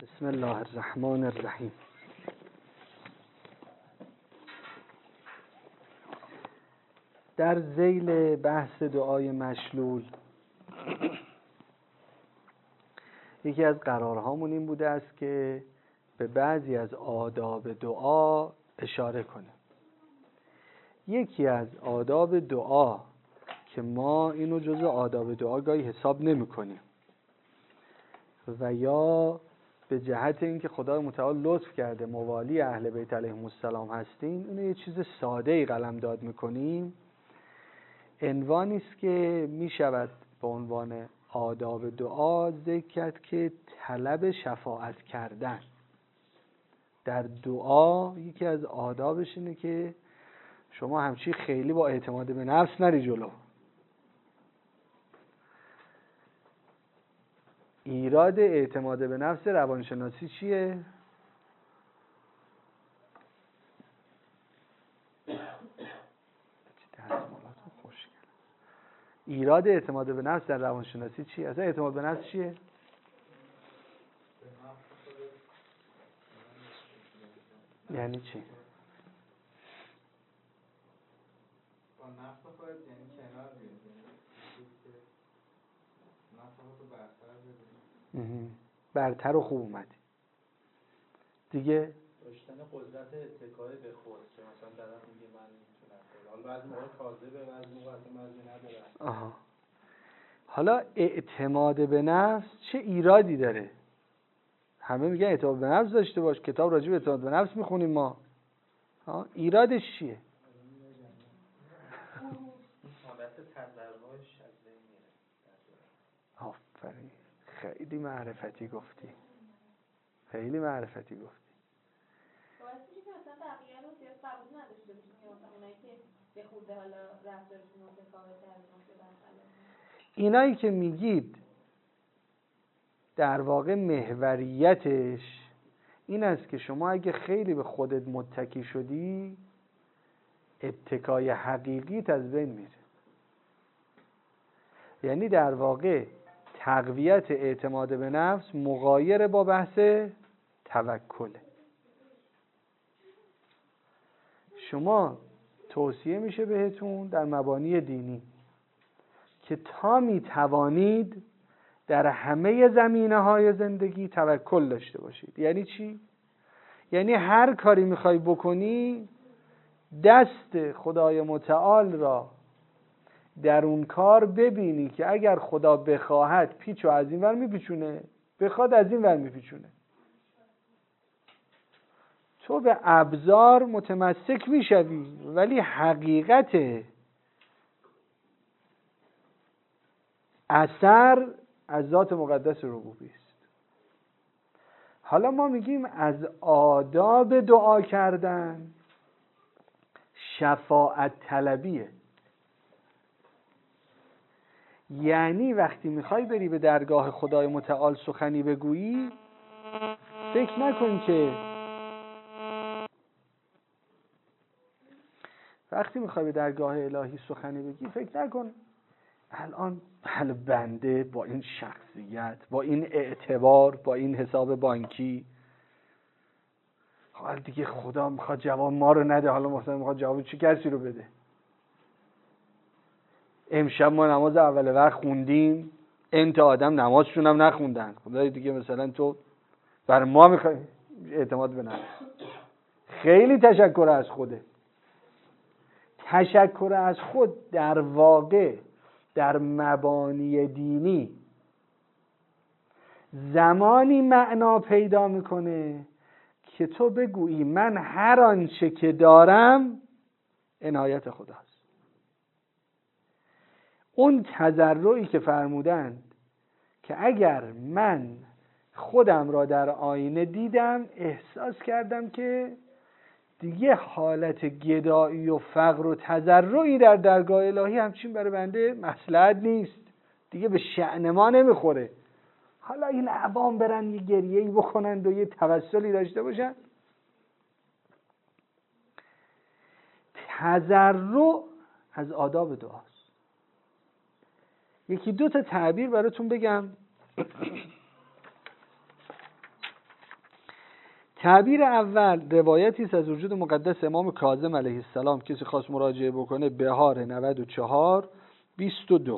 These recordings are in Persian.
بسم الله الرحمن الرحیم. در ذیل بحث دعای مشلول یکی از قرارهامون این بوده است که به بعضی از آداب دعا اشاره کنیم. یکی از آداب دعا که ما اینو جزو آداب دعا گاهی حساب نمی کنیم و یا به جهت اینکه خدای متعال لطف کرده موالی اهل بیت علیهم السلام هستیم اینو یه چیز ساده‌ای قلمداد میکنیم، عنوانی است که میشود به عنوان آداب دعا ذکر کرد که طلب شفاعت کردن. در دعا یکی از آدابش اینه که شما همچی خیلی با اعتماد به نفس نری جلو. ایراد اعتماد به نفس روانشناسی چیه؟ ایراد اعتماد به نفس در روانشناسی چیه؟ اصلا اعتماد به نفس چیه؟ یعنی چی؟ با نفس خودت یعنی کنار بیاری، نفس خودتو برتر ببینی، برتر و خوب اومدی دیگه. داشتن قدرت اتکای به خود که مثلا طرف میگه من میتونم، حالا بعضی موقع کاذبه، بعضی موقع اصلا مزه نداره. حالا اعتماد به نفس چه ایرادی داره؟ همه میگن اعتماد به نفس داشته باش، کتاب راجع به اعتماد به نفس میخونیم ما. ایرادش چیه؟ حالت تضرعش از بین میره. آفرین، خیلی معرفتی گفتی. خیلی معرفتی گفتی. باعث میشه که مثلا بقیه رو زیاد قبول نداشته باشیم، یا مثلا اونایی که به خود حالا رفتارشون متفاوته از اون که برخلاف اینایی که میگید در واقع محوریتش این است که شما اگه خیلی به خودت متکی شدی اتکای حقیقیت از بین میره. یعنی در واقع تقویت اعتماد به نفس مغایر با بحث توکله. شما توصیه میشه بهتون در مبانی دینی که تا میتوانید در همه زمینه‌های زندگی توکل داشته باشید. یعنی چی؟ یعنی هر کاری میخوای بکنی دست خدای متعال را در اون کار ببینی که اگر خدا بخواهد پیچو از این ور میپیچونه، بخواد از این ور میپیچونه. تو به ابزار متمسک میشوی ولی حقیقت اثر از ذات مقدس ربوبی است. حالا ما میگیم از آداب دعا کردن شفاعت طلبیه. یعنی وقتی میخوای بری به درگاه خدای متعال سخنی بگویی فکر نکن که وقتی میخوای به درگاه الهی سخنی بگی فکر نکن الان بنده با این شخصیت، با این اعتبار، با این حساب بانکی، حالا دیگه خدا میخواد جواب ما رو نده، حالا مثلا میخواد جواب چه کسی رو بده. امشب ما نماز اول وقت خوندیم، انت آدم نمازشون هم نخوندن، خدای دیگه مثلا تو بر ما میخوای اعتماد به نفس. خیلی تشکر از خوده. تشکر از خود در واقع در مبانی دینی زمانی معنا پیدا میکنه که تو بگویی من هر آنچه که دارم عنایت خداست. اون تضرعی که فرمودند که اگر من خودم را در آینه دیدم احساس کردم که دیگه حالت گدایی و فقر و تضرعی در درگاه الهی همچین برای بنده مصلحت نیست، دیگه به شأن ما نمیخوره. حالا این عوام برن یه گریه‌ای بکنند و یه توسلی داشته باشن. تضرع از آداب دعاست. یکی دو تا تعبیر براتون بگم تعبیر اول روایتی است از وجود مقدس امام کاظم علیه السلام. کسی خواست مراجعه بکنه بهار 94 22.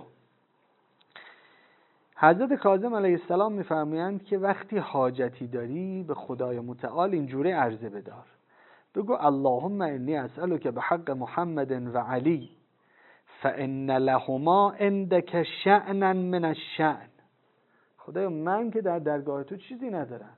حضرت کاظم علیه السلام میفرمایند که وقتی حاجتی داری به خدای متعال اینجوری عرضه بدار، بگو اللهم انی اسألک بحق محمد و علی فان لهما عندک شأنا من الشأن. خدایا من که در درگاه تو چیزی ندارم،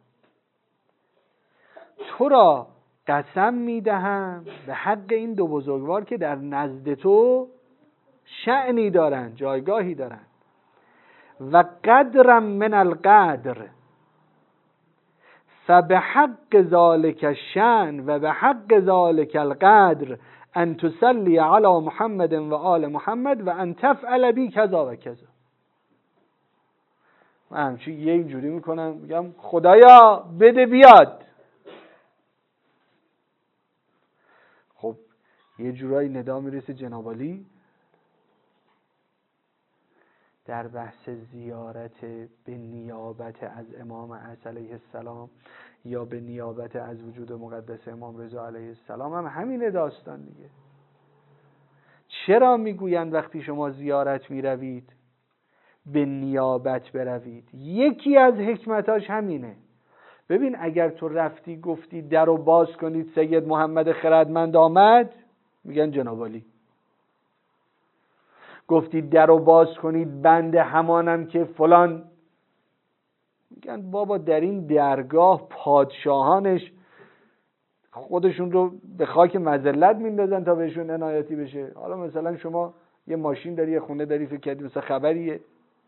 تو را قسم میدهم به حق این دو بزرگوار که در نزد تو شأنی دارن، جایگاهی دارن، و قدرم من القدر فبحق ذلك الشأن و بحق ذلك القدر ان تصلی علی محمد و آل محمد و ان تفعل بی کذا و کذا. من همچی یه جوری میکنم میگم خدایا بده بیاد. خب یه جورایی ندا میرسه جناب عالی در بحث زیارت به نیابت از امام علیه السلام یا به نیابت از وجود مقدس امام رضا علیه السلام هم همین داستان دیگه. چرا میگویند وقتی شما زیارت میروید به نیابت بروید؟ یکی از حکمتاش همینه. ببین اگر تو رفتی گفتی در رو باز کنید سید محمد خردمند آمد، میگن جناب عالی. گفتی در رو باز کنید بنده همانم که فلان، میگن بابا در این درگاه پادشاهانش خودشون رو به خاک مذلت میندازن تا بهشون عنایتی بشه. حالا مثلا شما یه ماشین داری، یه خونه داری، فکر کردی مثلا خبریه.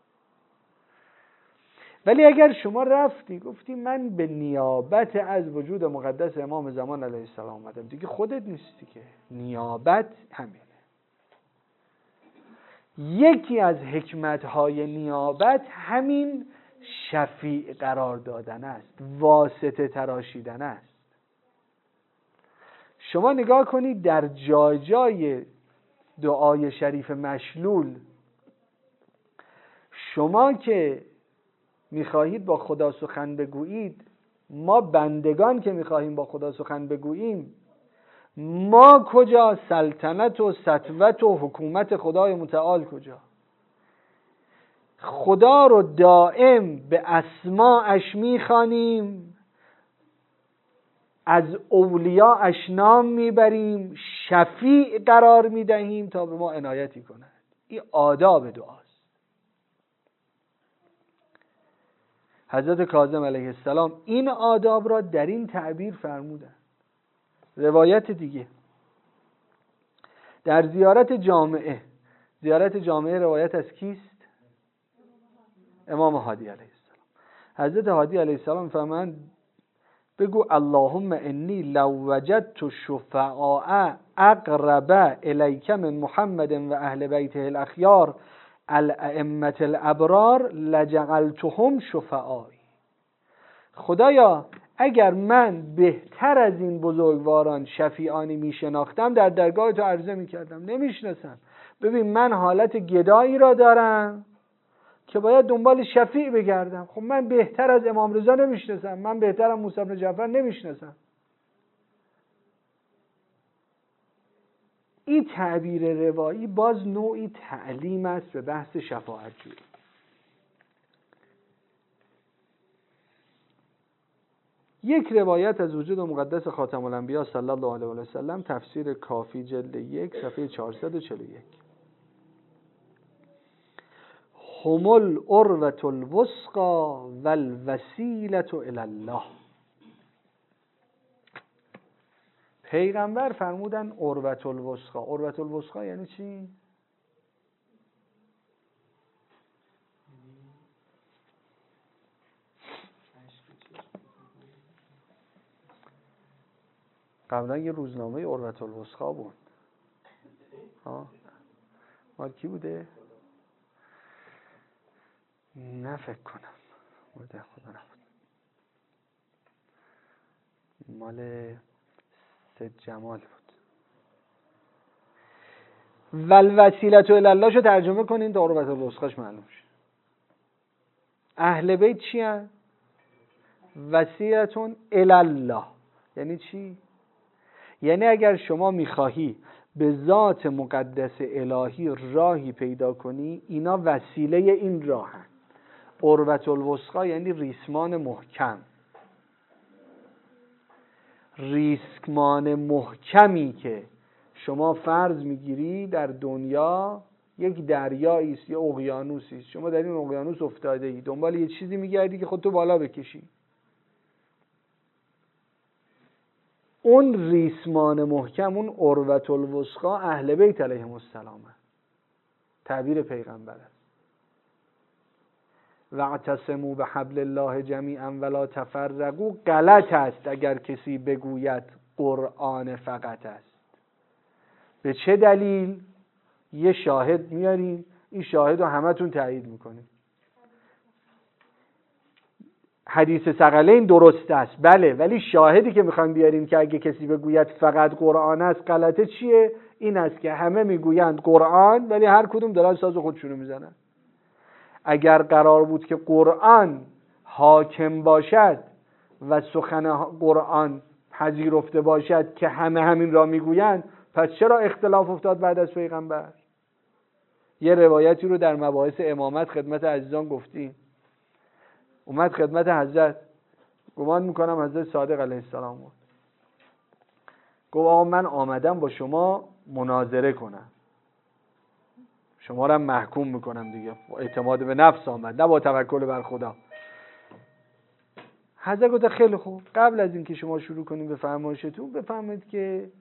ولی اگر شما رفتی گفتی من به نیابت از وجود مقدس امام زمان علیه السلام آمدم، دیگه خودت نیستی که، نیابت همینه. یکی از حکمت‌های نیابت همین شفیع قرار دادن است، واسطه تراشیدن است. شما نگاه کنید در جای جای دعای شریف مشلول، شما که میخواهید با خدا سخن بگویید، ما بندگان که میخواهیم با خدا سخن بگوییم، ما کجا؟ سلطنت و سطوت و حکومت خدای متعال کجا؟ خدا رو دائم به اسماءش میخوانیم، از اولیاءش نام میبریم، شفیع قرار میدهیم تا به ما عنایتی کند. این آداب دعاست. حضرت کاظم علیه السلام این آداب را در این تعبیر فرمودند. روایت دیگه در زیارت جامعه، زیارت جامعه روایت از کیست؟ امام هادی علیه السلام. حضرت هادی علیه السلام فرمودند بگو اللهم انی لو وجدت شفعاء اقرب الیک من محمد و اهل بیته الاخیار الائمه الابرار لجعلتهم شفعایی. خدایا اگر من بهتر از این بزرگواران شفیعانی می شناختم در درگاه تو عرضه می کردم. نمیشناسم. ببین من حالت گدایی را دارم که باید دنبال شفیع بگردم. خب من بهتر از امام رضا نمیشناسم، من بهتر از موسی بن جعفر نمیشناسم. این تعبیر روایی باز نوعی تعلیم است به بحث شفاعت جویی. یک روایت از وجود مقدس خاتم الانبیا صلی الله علیه و سلم، تفسیر کافی جلد 1 صفحه 441. هم العروة الوثقی والوسیلة الی الله. پیغمبر فرمودن عروة الوثقی. عروة الوثقی یعنی چی؟ قبلا یه روزنامه عروة الوثقی بود. مال کی بوده؟ نه فکر کنم بوده، خدا نبود. مال سید جمال بود. والوسیلة الی الله شو ترجمه کنین تا عروة الوثقیش معلوم شه. اهل بیت چی هست؟ وسیلة الی الله. یعنی چی؟ یعنی اگر شما میخواهی به ذات مقدس الهی راهی پیدا کنی، اینا وسیله این راهن. عروة الوثقی یعنی ریسمان محکم. ریسمان محکمی که شما فرض میگیری در دنیا یک دریایی است، یا اقیانوسی است. شما در این اقیانوس افتاده ای، دنبال یه چیزی میگردی که خودتو بالا بکشی. اون ریسمان محکم، اون عروة الوثقی اهل بیت علیهم السلام، تعبیر پیغمبر است. واعتصموا بحبل الله جمیعا ولا تفرقوا غلط است اگر کسی بگوید قرآن فقط است. به چه دلیل؟ یه شاهد میاریم، این شاهد رو همتون تایید میکنیم. حدیث ثقلین درست است، بله، ولی شاهدی که میخوایم بیاریم که اگه کسی بگوید فقط قرآن است غلطه چیه؟ این است که همه میگویند قرآن، ولی هر کدوم دارن ساز خودشونو میزنن. اگر قرار بود که قرآن حاکم باشد و سخن قرآن پذیرفته باشد که همه همین را میگویند، پس چرا اختلاف افتاد بعد از پیغمبر؟ یه روایتی رو در مباحث امامت خدمت عزیزان گفتیم. اومد خدمت حضرت، گمان میکنم حضرت صادق علیه السلام بود، گفت آقا من آمدم با شما مناظره کنم، شما را محکوم میکنم دیگه. اعتماد به نفس آمد، نه با توکل بر خدا. حضرت گفت خیلی خوب، قبل از اینکه شما شروع کنیم به فرمایشتون بفهمید که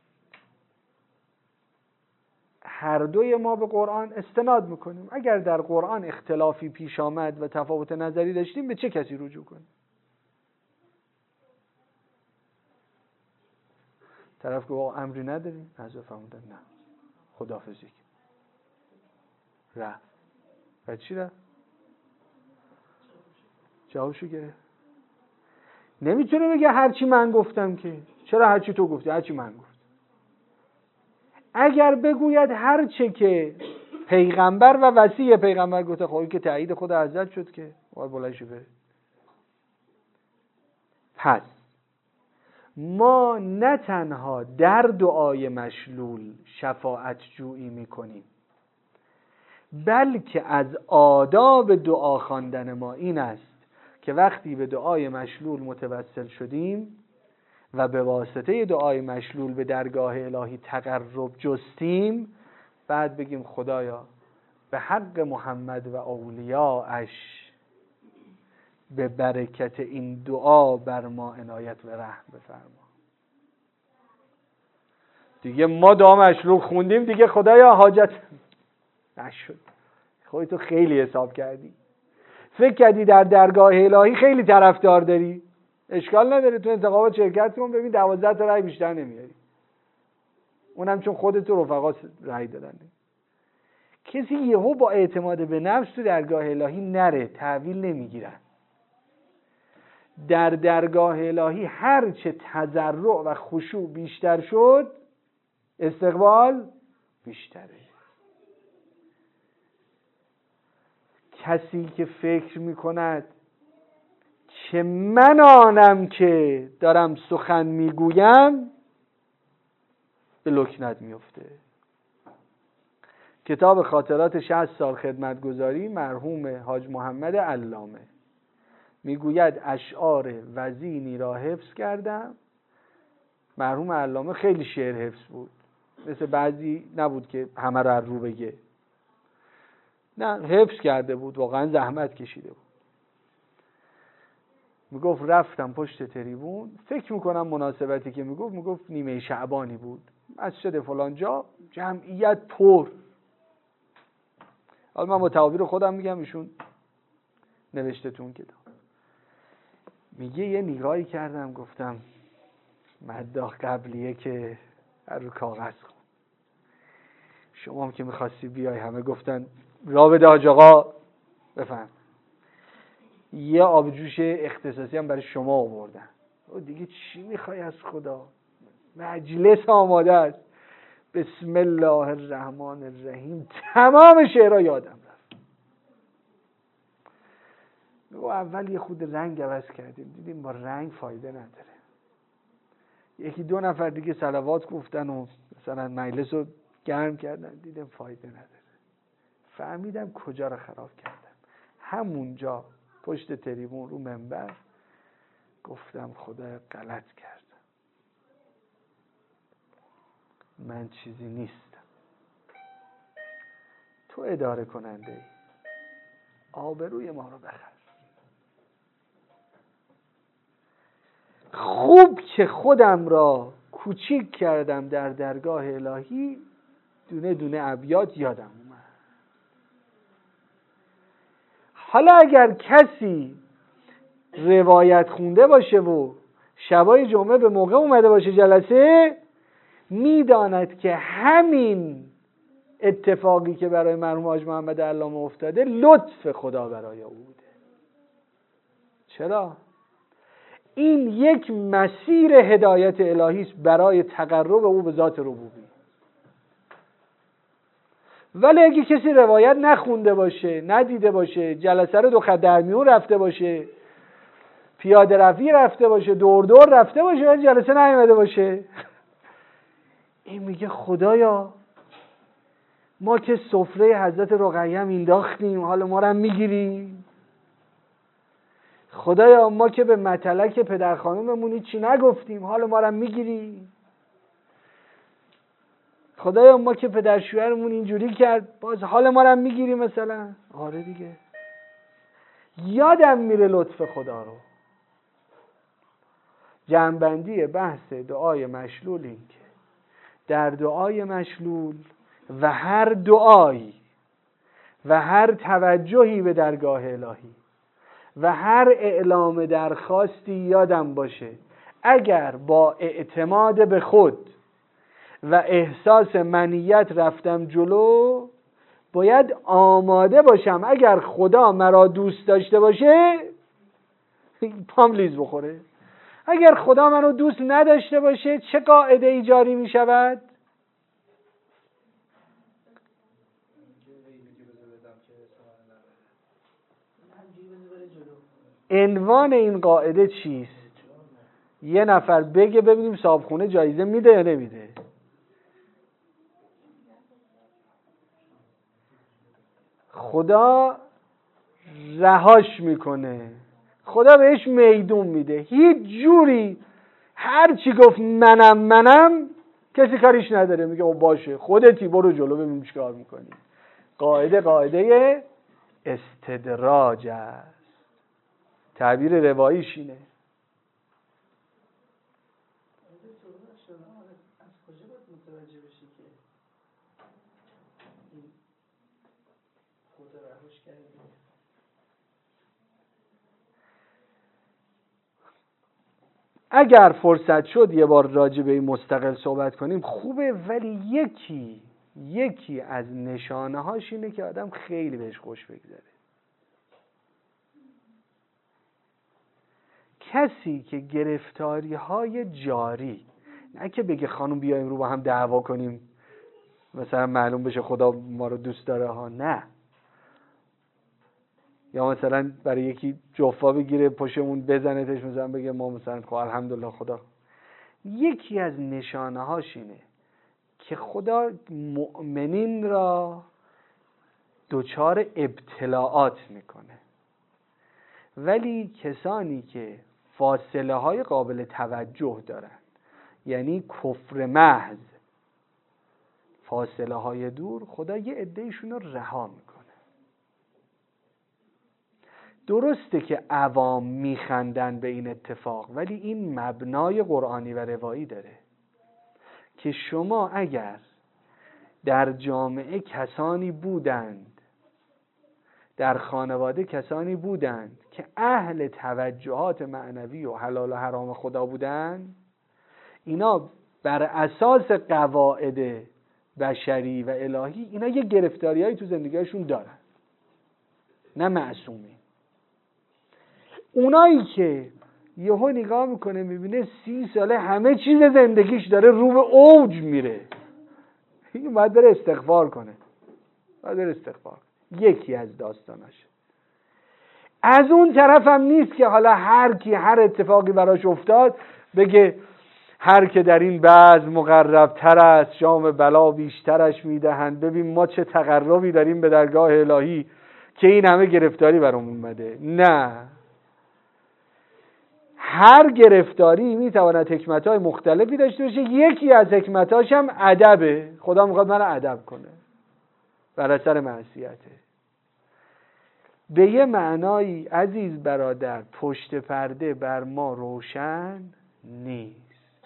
هر دوی ما به قرآن استناد میکنیم. اگر در قرآن اختلافی پیش آمد و تفاوت نظری داشتیم، به چه کسی رجوع کنیم؟ طرف گفت آقا امری نداریم. حضرت فرمودن نه، خداحافظی. رفت. بعد چی رفت؟ جوابشو گرفت. نمیتونه بگه هرچی من گفتم که. چرا هرچی تو گفتی؟ هرچی من گفت. اگر بگوید هرچه که پیغمبر و وصی پیغمبر گفته، خب که تایید خود حضرت شد که باید بلنش بره. پس ما نه تنها در دعای مشلول شفاعت جویی میکنیم، بلکه از آداب دعا خواندن ما این است که وقتی به دعای مشلول متوسل شدیم و به واسطه دعای مشلول به درگاه الهی تقرب جستیم، بعد بگیم خدایا به حق محمد و اولیاءش به برکت این دعا بر ما عنایت و رحم بفرما. دیگه ما دعا مشلول خوندیم، دیگه خدایا حاجت نشد. خودتو خیلی حساب کردی، فکر کردی در درگاه الهی خیلی طرفدار داری، اشکال نداره تو انتخابات شرکت کن، ببین 12 تا رأی بیشتر نمیاری، اونم چون خودت و رفقات رأی دادن. کسی یهو با اعتماد به نفس تو درگاه الهی نره، تحویل نمیگیرن. در درگاه الهی هر چه تضرع و خشوع بیشتر شد، استقبال بیشتره. کسی که فکر میکند که من آنم که دارم سخن میگویم، به لکنت میفته. کتاب خاطرات 60 سال خدمتگزاری مرحوم حاج محمد علامه میگوید اشعار وزینی را حفظ کردم. مرحوم علامه خیلی شعر حفظ بود، مثل بعضی نبود که همه را رو بگه، نه حفظ کرده بود، واقعا زحمت کشیده بود. میگفت رفتم پشت تریبون، فکر میکنم مناسبتی که میگفت نیمه شعبانی بود، مسجد فلان جا جمعیت پر. حالا من با تعابیر خودم میگم، ایشون نوشته تو اون کتاب. میگه یه نگاهی کردم، گفتم مداح قبلیه که رو کاغذ خون. شما هم که میخواستی بیای همه گفتن را بده حاج آقا بفهم. یه آبجوش اختصاصی هم برای شما آوردن. دیگه چی میخوای از خدا؟ مجلس آماده است. بسم الله الرحمن الرحیم تمام شعرها یادم رفت. اول یه خود رنگ عوض کردیم، دیدیم با رنگ فایده نداره. یکی دو نفر دیگه صلوات گفتن و مثلا مجلس رو گرم کردن، دیدم فایده نداره. فهمیدم کجا رو خراب کردم. همونجا پشت تریبون رو منبر گفتم خدا غلط کردم، من چیزی نیستم، تو اداره کننده ای، آبروی ما رو بخر. خوب که خودم را کوچیک کردم در درگاه الهی، دونه دونه ابیات یادم اومد. حالا اگر کسی روایت خونده باشه و شبای جمعه به موقع اومده باشه جلسه، میداند که همین اتفاقی که برای مرحوم حاج محمد علامه افتاده لطف خدا برای او بوده. چرا؟ این یک مسیر هدایت الهی است برای تقرب او به ذات ربوبی. ولی اگه کسی روایت نخونده باشه، ندیده باشه، جلسه رو دو خط در میون رفته باشه، پیاده روی رفته باشه، دور دور رفته باشه، جلسه نیامده باشه، این میگه خدایا ما که سفره حضرت رقیه هم انداختیم، حالا ما رو هم میگیری؟ خدایا ما که به مطلق پدر خانوممون هیچی نگفتیم، حالا ما رو هم میگیری؟ خدایا ما که پدر شوهرمون اینجوری کرد، باز حال ما رو هم میگیری مثلا؟ آره دیگه. یادم میره لطف خدا رو. جمع‌بندی بحث دعای مشلول این که در دعای مشلول و هر دعایی و هر توجهی به درگاه الهی و هر اعلام درخواستی یادم باشه اگر با اعتماد به خود و احساس منیت رفتم جلو، باید آماده باشم اگر خدا مرا دوست داشته باشه پام لیز بخوره، اگر خدا منو دوست نداشته باشه چه قاعده ای جاری می شود؟ عنوان این قاعده چیست؟ یه نفر بگه ببینیم صاحبخونه جایزه میده یا نمیده. خدا رهاش میکنه، خدا بهش میدون میده، هیچ جوری هر چی گفت منم کسی کاریش نداره، میگه باشه خودتی برو جلو ببینیم چیکار میکنی. قاعده استدراج است. تعبیر رواییش اینه. اگر فرصت شد یه بار راجع به این مستقل صحبت کنیم خوبه، ولی یکی از نشانه هاش اینه که آدم خیلی بهش خوش بگذره. کسی که گرفتاری های جاری، نه که بگه خانم بیایم رو با هم دعوا کنیم مثلا معلوم بشه خدا ما رو دوست داره ها، نه، یا مثلا برای یکی جفا بگیره پشمون بزنتش مثلا بگه ما مثلا خب الحمدلله خدا. یکی از نشانه هاش اینه که خدا مؤمنین را دچار ابتلاعات میکنه، ولی کسانی که فاصله های قابل توجه دارن، یعنی کفر محض، فاصله های دور، خدا یه عده‌ایشون رو رها میکنه. درسته که عوام میخندن به این اتفاق، ولی این مبنای قرآنی و روایی داره که شما اگر در جامعه کسانی بودند، در خانواده کسانی بودند که اهل توجهات معنوی و حلال و حرام خدا بودند، اینا بر اساس قواعد بشری و الهی اینا یه گرفتاریایی تو زندگیشون دارن، نه معصومی. اونایی که یهو نگاه میکنه میبینه 30 ساله همه چیز زندگیش داره رو به اوج میره، این باید بره استغفار کنه، یکی از داستاناش. از اون طرف هم نیست که حالا هر کی هر اتفاقی براش افتاد بگه هر که در این بزم مقرب تر است جام بلا بیشترش میدهند. ببین ما چه تقربی داریم به درگاه الهی که این همه گرفتاری برام اومده. نه، هر گرفتاری میتواند حکمت‌های مختلفی داشته باشه. یکی از حکمت‌هاش هم ادبه. خدا میخواد من ادب کنه بر اثر معصیته. به یه معنایی عزیز برادر پشت پرده بر ما روشن نیست.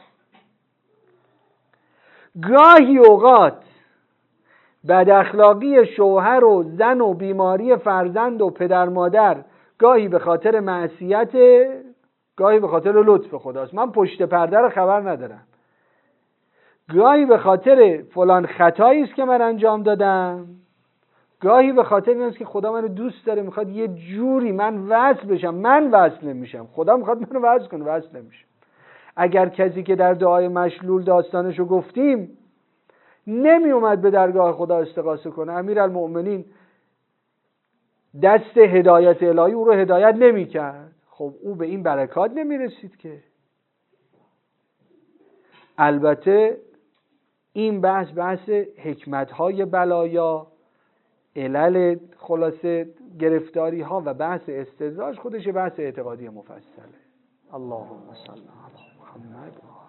گاهی اوقات بد اخلاقی شوهر و زن و بیماری فرزند و پدر مادر گاهی به خاطر معصیت، گاهی به خاطر لطف خداست. من پشت پرده رو خبر ندارم. گاهی به خاطر فلان خطایی است که من انجام دادم، گاهی به خاطر این است که خدا منو دوست داره، میخواد یه جوری من وصل بشم. من وصل نمیشم، خدا میخواد منو وصل کنه، وصل نمیشم. اگر کسی که در دعای مشلول داستانشو گفتیم نمی اومد به درگاه خدا استغاثه کنه، امیرالمؤمنین دست هدایت الهی او رو هدایت نمی کرد، خب او به این برکات نمی رسید که. البته این بحث حکمت‌های بلایا، علل خلاصه گرفتاری ها و بحث استدراج خودش بحث اعتقادی مفصله. اللهم صل علی محمد.